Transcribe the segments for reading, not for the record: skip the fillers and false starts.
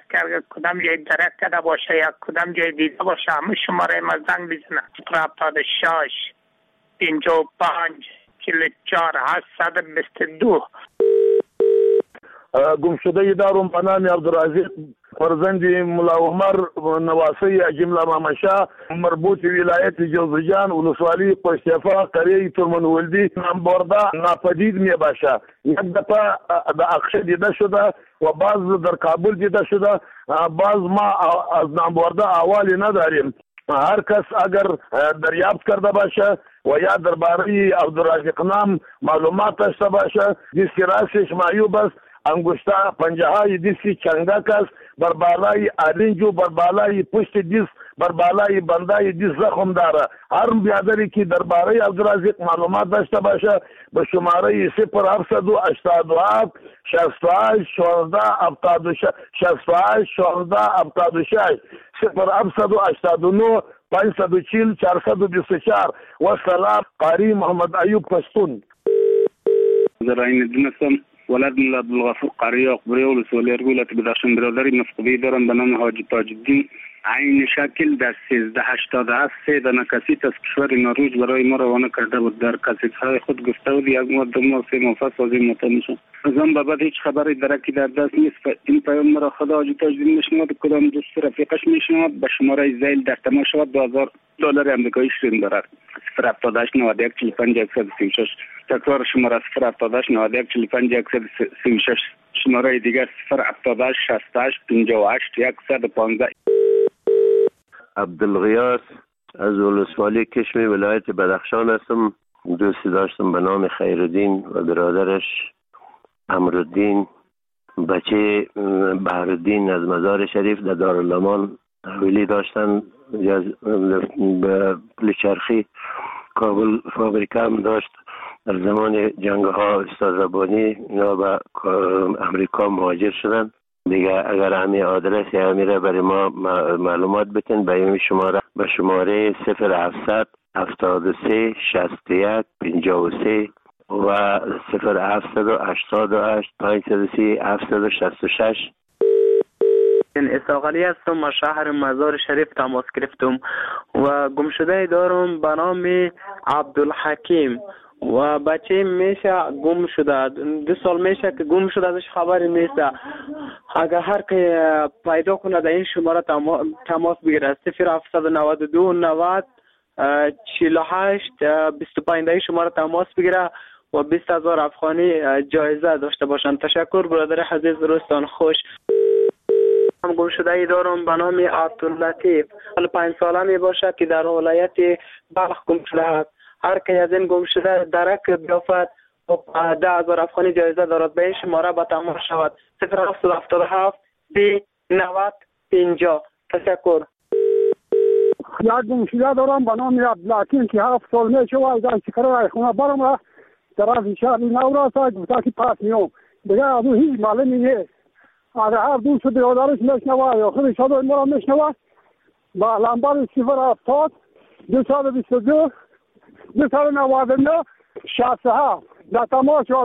که کدام جای درک کرده باشه یا کدام جای دیده باشه همه شماره ما زنگ بزنه. 76 55 44 822. گم شده دارم به نام عبدالعزیز فرزند ملا عمر نواسی جمله مامشا مربوط ولایت جوزجان ولسوالی پشتفا قریه ترمنولدی نامبرده ناپدید می باشه. یک دفعه در اقشه دیده شده و بعض در کابل دیده شده. بعض ما از نامبرده احوالی نداریم. هر کس اگر دریافت کرده باشه و یا درباره عبدالرازق نام معلومات داشته باشه، دیسکی راستش معیوب است، انگشته پنجه های دیسی چنگک است، بر بالای آرنجو، بر بالای پشت دیس، بر بالای بندای دیس زخم داره. هر بیادری که درباره عبدالرازق معلومات داشته باشه به شماره 0787 68 16 76 68 16 76 0789 540 424. و سلام. قاری محمد ایوب پشتون. زراین دونستم ولد ملا عبدالغفور قاری اقبری ولسوالی ارگولت بدخشان برادری مفقودی دارم به نام حاجی تاج الدین. عین شکل در 1387 سه دانه کسیت از کشور نروژ برای ما روانه کرده بود. در کسیت‌های خود گفته بود یک ماه دو ماه سه ماه پس از این مطمئن شدم. از آن به بعد هیچ خبری درکی در دست نیست. این پیام مرا خدا حاجی تاج الدین میشنود، کدام دوست رفیقش میشنود. به شماره زیل در تماس شود $2000 آمریکایی شیرین دارد. 078 91 45 136. تکرار شماره 078 91 45 136. شماره دیگر 078 68 58 115. عبدالغیاث از ولسوالی کشمی ولایت بدخشان هستم. دوستی داشتم به نام خیرالدین و برادرش امرالدین، بچه بهرالدین از مزار شریف در دارالامان حویلی داشتن. به پلچرخی کابل فابریکه هم داشت. در زمان جنگ ها استاد ربانی اینا به امریکا مهاجر شدن. دیگه اگر همین آدرس همین را برای ما معلومات بتین به این شماره، به شماره 0700 73 61 53 و 0788 530 766. اسحاق هستم. ما شهر مزار شریف تماس گرفتم و گم شده دارم به نام عبدالحکیم و بچه میشه گم شده. 2 سال میشه که گم شده، ازش خبری نیست. اگر هر که پیدا کنه در این شماره تماس بگیره. 0792 90 48 25 در این شماره تماس بگیره و 20,000 افغانی جایزه داشته باشند. تشکر برادر عزیز، روزتان خوش. هم گم شده ای دارم به نام عبداللطیف. 5 ساله می باشه که در ولایت بلخ گم شده است. هر که از این گم شده درک بیافت و 10,000 افغانی جایزه دارد. به این شماره به تماس شود. 0777 30 90 50. تشکر. یک گم شده دارم به نام عبدالحکیم که 7 سال می شود در چکره خونه برم را طرف شهر نوراس گفته که پس میام. دیگه از او هیچ معلومی نیست. اگر هر دوست برادرش میشنوه یا خودش صدای ما را میشنوه با لمبر 070 222 299 67 در تماس شد.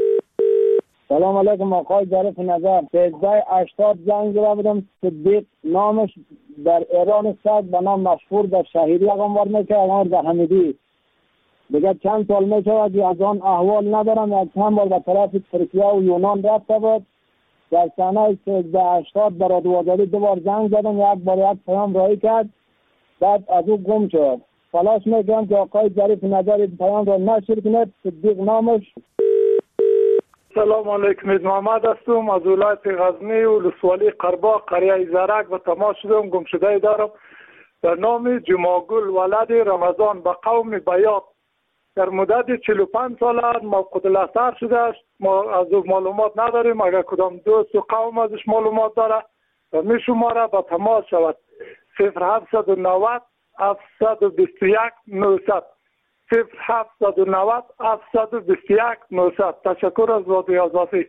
سلام علیکم آقای ظریف نظر. 1380 زنگ زده بودم. صدیق نامش در ایران است، به نام مشهور در شهیری اقامت میکنه، اقامت در حمیدی. دیگه چند سال میشود از آن احوال ندارم. یک چند بار به طرف ترکیه و یونان رفته بود. در سنه 1380 برای دوازداری 2 بار زنگ زدم، یک بار یک پیام رایی کرد، بعد از او گم شد. تلاش میکنم که آقای ظریف نظر پیام را نشر کنید. صدیق نامش. سلام علیکم، محمد هستم از ولایت غزنی ولسوالی قرباق قریه زرک و تماس شدم. گم شده دارم در نام جماگل ولد رمضان به قوم بیات. در مدت 45 سال موقوت الاثر شده است. ما از او معلومات نداریم. اگر کدام دوست و قوم ازش معلومات داره در می شماره با تماس شود. 0790 721 900 0790 721 900. تشکر از رادیو آزادی.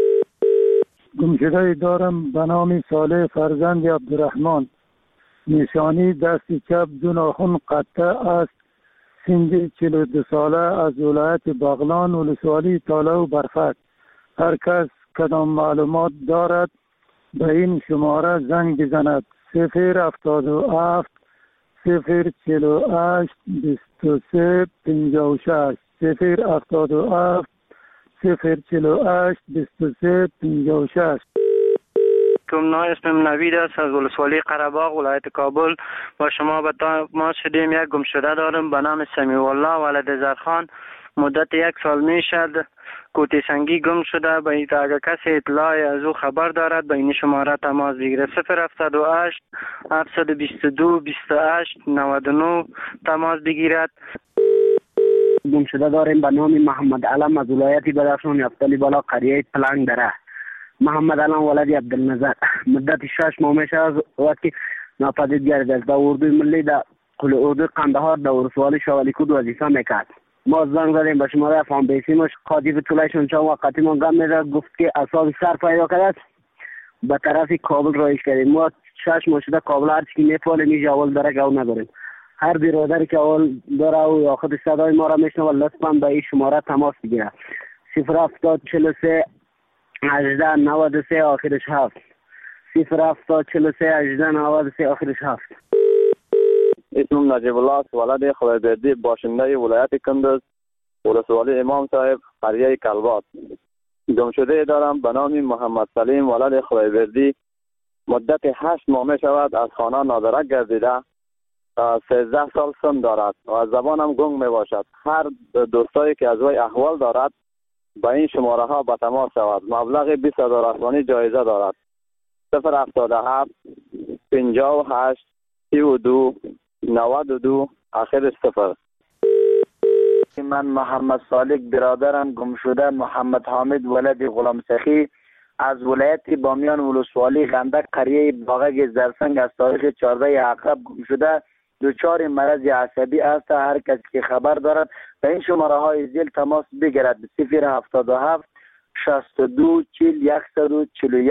گم شده دارم به نام صالح فرزند عبدالرحمن. نشانی دست چپ 2 ناخن قطع است. سن 42 ساله از ولایت بغلان ولسوالی تاله و برفک. هر کس کدام معلومات دارد به این شماره زنگ بزند 077 048 23 56 077 048 23 56. اسمم نوید است از ولسوالی قره‌باغ ولایت کابل. با شما به تماس شدیم. یک گمشده دارم به نام سمیع الله ولد زرخان. مدت 1 سال می شد کوتی سنگی گم شده. به این اگر کسی اطلاعی از او خبر دارد به این شماره تماس بگیره. 078 722 28 99 تماس بگیرد. گمشده داریم به نام محمد علم از ولایت بدخشان یفتلی بالا قریه پلنگ دره. محمد علم ولد عبدالنظر. مدت 6 ماه میشه از وقتی ناپدید گردید. در اردوی ملی در اردوی قندهار در ولسوالی شوالیکود وظیفه میکرد. ما زنگ زدیم به شماره فام بیسیمش قاطی طولشون چند وقتی ما گم میده گفت که اصاب سر پیدا کرد به طرف کابل رایش کردیم. ما 6 ماه شده کابل هر چی میفعل میشه اول داره که او نداریم. هر برادری که اول داره او یا خود صدای ما را میشنه و لطفا به این شماره تماس بگیره. 070 43 18 93 آخرش 7 070 43 18 93 آخرش 7. اسمم نجیب الله است ولد خدایبردی باشنده ولایت کندز ولسوالی امام صاحب قریه کلبات. گمشده دارم به نام محمد سلیم ولد خدایبردی. مدت 8 ماه می شود از خانه نادرک گردیده. 13 سال سن دارد و از زبانم گنگ می باشد. هر دوستایی که از وی احوال دارد با این شماره ها به تماس شود. مبلغ 20,000 افغانی جایزه دارد. 077 58 32 92 آخرش 0. من محمد صالح برادرم گمشده محمد حامد ولد غلام سخی از ولایت بامیان ولسوالی غندک قریه باغک زرسنگ از تاریخ 14 عقرب گمشده. دچار مرض عصبی است. هر کسی که خبر دارد به این شماره های زیل تماس بگیرد. 077 62 40 141.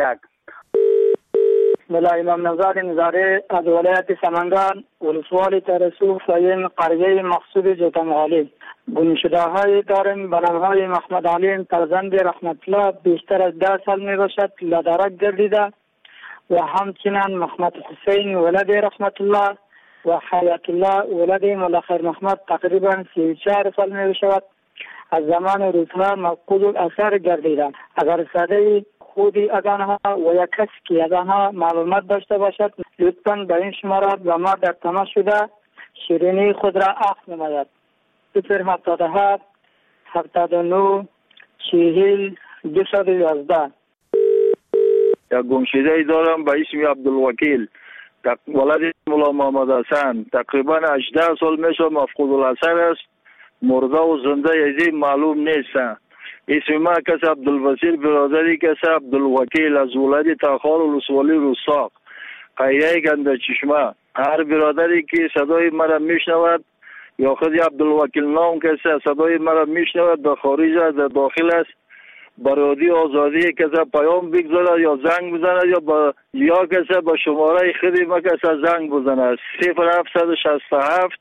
ملا امام نزاد نظاره از ولایت سمنگان ولسوالی ترسو فایم قریه مقصود جوتنغالی. گمشده های داریم به نام های محمد علیم فرزند رحمت الله بیشتر از 10 سال می باشد لدرک گردیده و همچنین محمد حسین ولد رحمت الله و حیات الله ولد ملخیر محمد تقریبا 34 سال می باشد از زمان روزها مفقود الاثر گردیده. اگر صدای خودی از آنها و یک کسی که از آنها معلومات داشته باشد لطفاً به این شماره به ما در تماس شده شیرینی خود را اخذ نماید. 077 79 40 211. یک گمشده دارم به اسم عبدالوکیل ولد مولا محمد حسن. تقریبا 18 سال میشه مفقود الاثر است. مرده و زنده یزی معلوم نیست. اسم ما کس عبدالبصیر برادری کس عبدالوکیل از ولایت تاخار ولسوالی رستاق قریه گنده چشمه. هر برادری که صدای مرا میشنود یا خود عبدالوکیل نام کسی صدای مرا میشنود در خارج است در داخل است برادی آزادی کسی پیام بگذارد یا زنگ بزند یا کسی به شماره خودی ما کسی زنگ بزند. 0767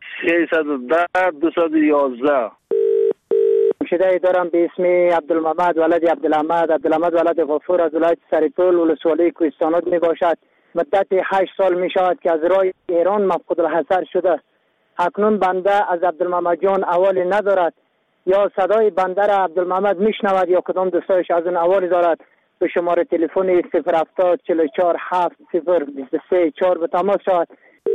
310 211. گمشده دارم به اسم عبدالمحمد ولد عبدالحمد ولد غفور از ولایت سریپول ولسوالی کوهستانات می باشد. مدت 8 سال می شود که از راه ایران مفقود الحضر شده. اکنون بنده از عبدالمحمد جان اوالی ندارد یا صدای بنده را عبدالمحمد میشنود یا کدام دوستایش از اون اوالی دارد. به شماره تلفن 070 44 7 023 4 به تماس شود.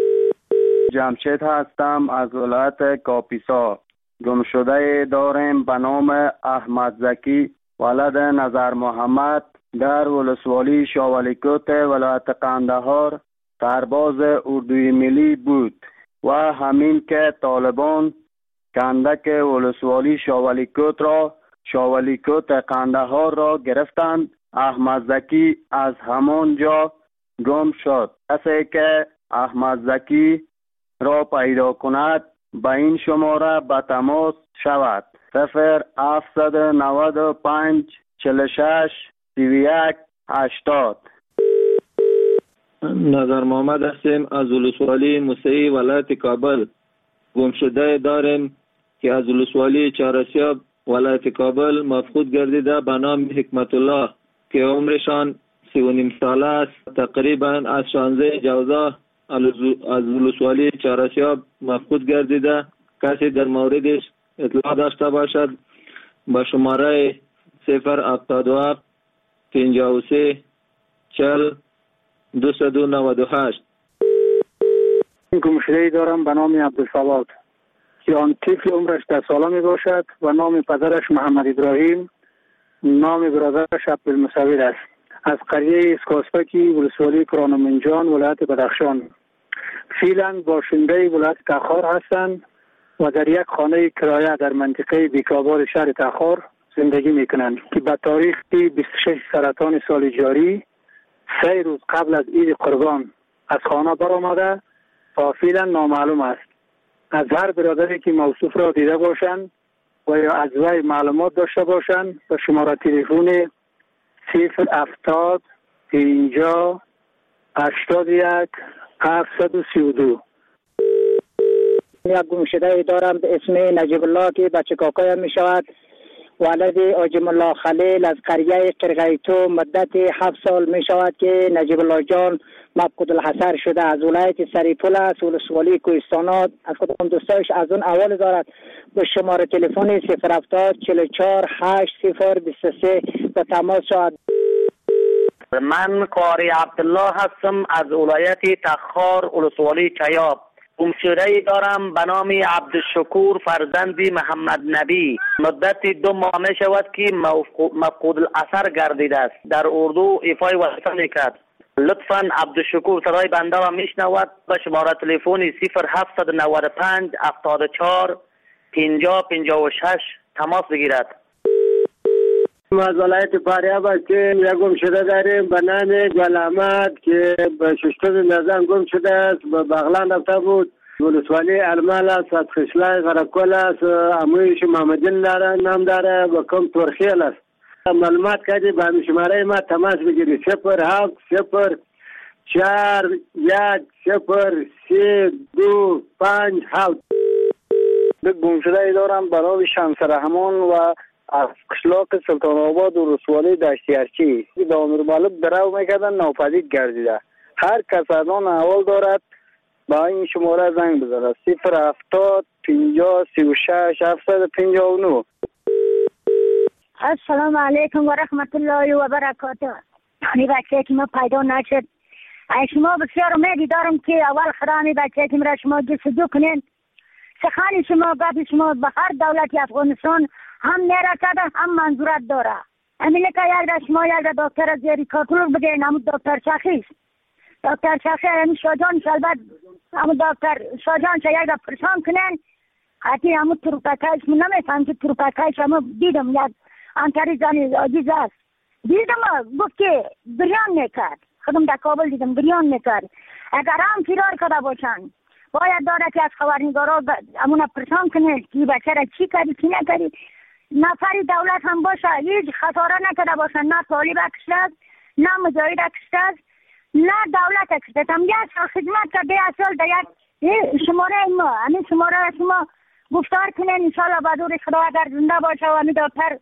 جمشید هستم از ولایت کاپیسا. گمشده داریم به نام احمد زکی ولد نظر محمد در ولسوالی شاولیکوت ولایت قندهار سرباز اردوی ملی بود و همین که طالبان کندک ولسوالی شاولیکوت قندهار را گرفتند احمد زکی از همان جا گم شد. کسی که احمد زکی را پیدا کند به این شماره به تماس شود. 0795 46 31 80. نظر محمد هستیم از ولسوالی موسعی ولایت کابل. گمشده داریم که از ولسوالی چهارسیاب ولایت کابل مفقود گردیده به نام حکمت الله که عمرشان 39 ساله است. تقریبا از 16 جوزا از ولسوالی چهارسیاب مفقود گردیده. کسی در موردش اطلاع داشته باشد با شماره 077 53 40 298. گمشده‌ای دارم به نام عبدالصمد که آن طفل عمرش 10 ساله می باشد و نام پدرش محمد ابراهیم، نام برادرش عبدالمصور است. از قریه اسکاسپکی ولسوالی کرانمنجان ولایت بدخشان. فعلا باشنده ولایت تخار هستند و در یک خانه کرایه در منطقه بیکابار شهر تخار زندگی میکنند که به تاریخ 26 سرطان سال جاری 3 روز قبل از عید قربان از خانه برآمده و فعلا نامعلوم است. از هر برادری که موصوف را دیده باشند و یا از وی معلومات داشته باشند به شماره تلفن 070 50 81 732. یک گمشده دارم به اسم نجیب الله که بچه کاکایم می شود. ولد آجم الله خلیل از قریه قرغیتو مدت 7 سال می شود که نجیب الله جان مفقود الحصر شده. از ولایت سریپول است، ولسوالی کوهستانات. از خودم دوستایش از اون اول دارد به شماره تلفن 070 44 8023 به تماس شد. من قاری عبدالله هستم از ولایت تخار ولسوالی چیاب. گمشده‌ای دارم به نام عبدالشکور فرزند محمد نبی. مدت 2 ماه می شود که مفقود الاثر گردیده است. در اردو ایفای وظیفه میکرد. لطفاً عبدالشکور صدای بنده را میشنود به شماره تلفن 0795 74 50 56 تماس بگیرد. ما از ولایت فاریاب هستیم. یک گمشده داریم به نام گل احمد که به 6 نزن گم شده است. به بغلان رفته بود. ولسوالی المال است، از خشلای غرقل است. امویش محمدین داره، نام داره و کم ترخیل است. معلومات کردی به همین شماره ما تماس بگیری 07 04 1 0 3 2 5 7. گمشده دارم به نام شمس رحمان و از قشلاق سلطان آباد و رسوالی دشتیارچی. دامیر مالک درو میکردن ناپدید گردیده. هر کس از آن احوال دارد با این شماره زنگ بزنه 070 50 36 759. السلام علیکم و رحمت الله و برکاته. این بچه که ما پیدا نشد، شما بسیار امیدی دارم که اول خرامی بچه که مرا شما جستجو کنین. سخن شما گفت شما به هر دولت افغانستان هم میرسد هم منظورت داره. همینه که یک شما یک دکتر زیری کاتلور بگین، همون دکتر شخیص دکتر شخیص همین شاجان شلبت همون دکتر شاجان چه یک پرسان کنین. حتی همون تروپکایش من نمیفهم که تروپکایش همون دیدم یک انتری زنی عزیز است. دیدم گفت که بریان میکرد. خودم در کابل دیدم بریان میکرد. اگر هم فرار کرده باشن باید داره که از خبرنگارا همون پرسان کنه که بچه را چی کردی چی نکردی. نفری دولت هم باشه هیچ خساره نکرده باشن، نه طالب کشته است نه مجاهد کشته است نه دولت کشته است. هم یک سال خدمت کرده، یک سال در یک شماره ما همین شماره شما گفتار کنین انشاءالله بدور خدا اگر زنده باشه و همین دکتر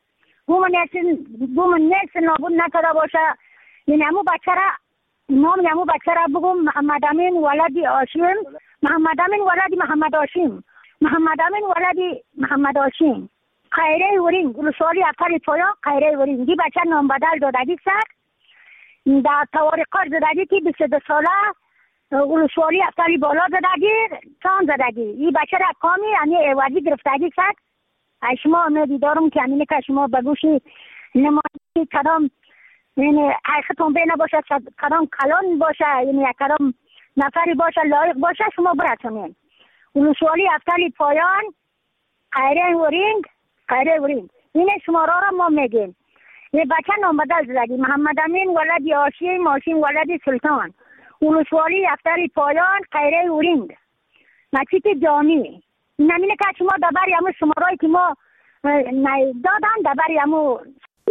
بومن نیست نابود نکرده باشه. یعنی همون بچه را نام همون بچه را بگم محمد امین ولدی آشیم، محمد امین ولدی محمد آشیم، محمد امین ولدی محمد آشیم. خیره ورین ولسوالی افتر پایا خیره ورین دی بچه نام بدل دادگی سر در توارقار زدگی که 22 ساله ولسوالی افتری بالا زدگی چان زدگی. این بچه را کامی یعنی ایوازی گرفتگی سر. شما امیدی دارم که همینه که شما بگوشی نمایی کدام یعنی حقیقتون بینه باشه، کدام کلان باشه، یعنی کدام نفری باشه لایق باشه شما برسونین. ولسوالی افتری پایان خیره ورین خیره ورین این شماره را ما میگیم. یه بچه نام بدل زدگی محمد امین ولدی آشیم، آشیم ولدی سلطان، ولسوالی افتری پایان خیره ورین نچیت جانی. نمینه که شما دبری همون شمارهایی که ما دادن دبری همون.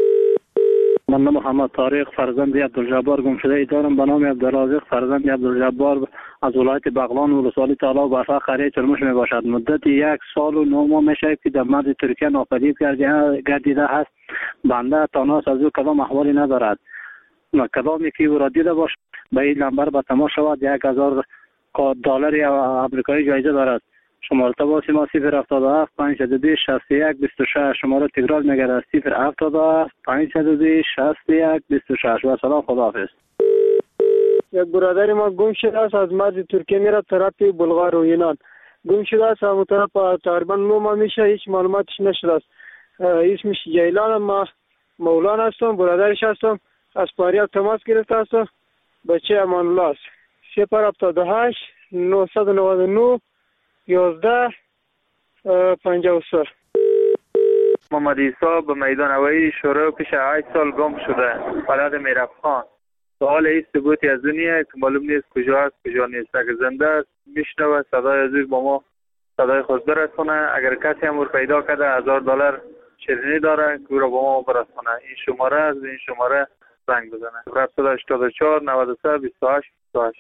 من محمد طارق فرزند عبدالجبار گمشده دارم به نام عبدالرازق فرزند عبدالجبار از ولایت بغلان ولسوالی طالب و برفا قریه چرموش می باشد. مدت 1 سال و 9 ماه می شود که در مرز ترکیه ناپدید گردیده است. بنده تاناس از او کدام احوالی ندارد. کدامی که او را دیده باش به این نمبر به تماس شود. 1000 دلار آمریکایی جایزه دارد. شماره تماس ما 077 502 61 26. شماره تکرار میگردد 077 502 61 26. و سلام، خداحافظ. یک برادر ما گم شده است، از مرز ترکیه میره طرف بلغار و یونان. گم شده است، همون طرف تقریبا 9 ماه میشه، هیچ معلوماتش نشده است. اسمش جیلان، ما مولان هستم، برادرش هستم. از فاریاب تماس گرفته هستم. بچه امان الله است. 078 999 11 53. محمد عیسی به میدان هوایی شروع پیش 8 سال گم شده، بلد میرفخان. سوال این ثبوتی از دنیا که معلوم نیست کجا است کجا نیست. اگر زنده است میشنوه صدای از با ما صدای خود برسونه. اگر کسی هم پیدا کرده $1000 شیرینی داره که او را با ما برسونه. این شماره از این شماره زنگ بزنه. 784 93 28 28.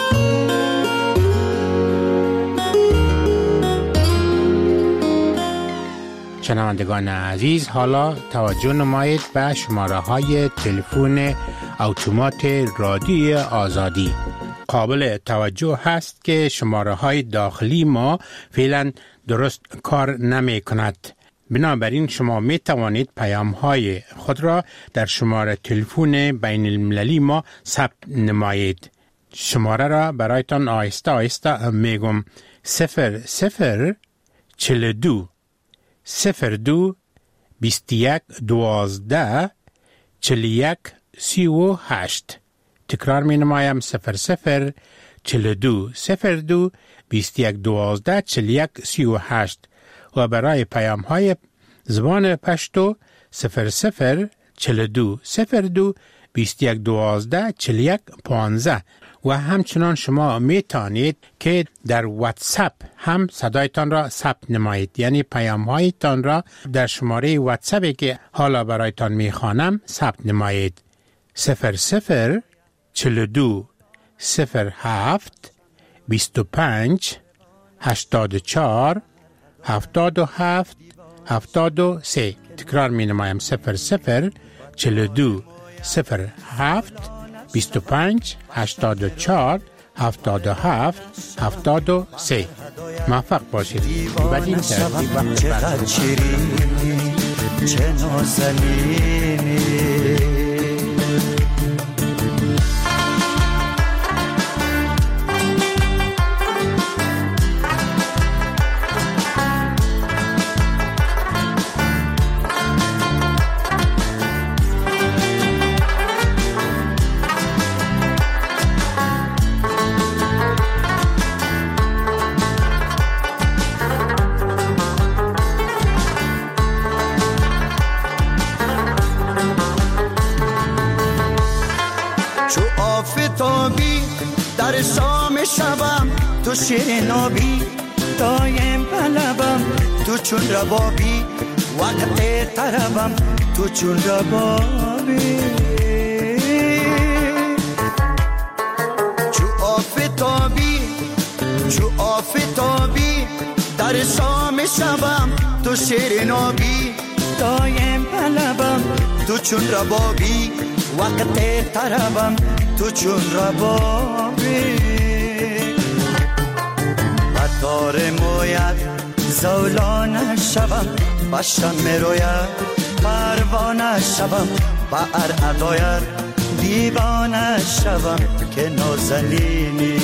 شنوندگان عزیز، حالا توجه نمایید به شماره های تلفن اتومات رادیوی آزادی. قابل توجه هست که شماره های داخلی ما فعلا درست کار نمی کند. بنابراین شما می توانید پیام های خود را در شماره تلفن بین المللی ما ثبت نمایید. شماره را برایتان آهسته آهسته میگم. 0042 02 21 12 41 38. تکرار می نمایم. 0042 02 21 12 41 38. و برای پیام های زبان پشتو 0042 02 21 12 41 15. و همچنان شما می توانید که در واتساپ هم صدایتان را ثبت نمایید، یعنی پیام هایتان را در شماره واتساپی که حالا برایتان می خوانم ثبت نمایید. 0042 07 25 84 77 73. تکرار می نمایم. 0042 07 25 84 77 73. موفق باشید. بدین ترتیب چقدر شیرینی، چه نازنینی. در شام شبم تو شیرین آبی، دایم بلبم تو چون ربابی، وقت طربم تو چون ربابی. چو آفتابی در شام شبم تو شیرین آبی، دایم بلبم تو چون ربابی، وقت طربم تو چون ربابی. بطار موید زولان شبم، بشم میروید پروانه شبم، بر اداید دیوانه شبم که نازنینی.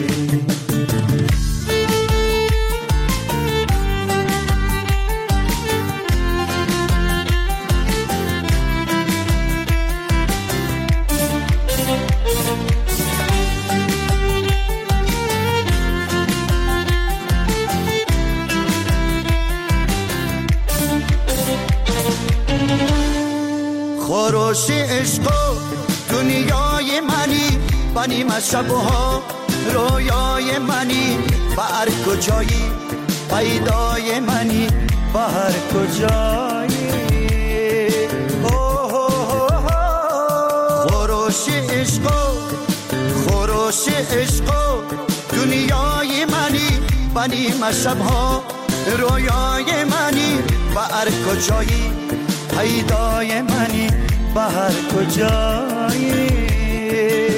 خروش عشق و دنیای منی، بنی شبها رویای منی، بر کجایی پیدای منی، بر کجایی. خروش عشق و دنیای منی، بنی شبها رویای منی، بر کجایی پیدای منی، به هر کجایی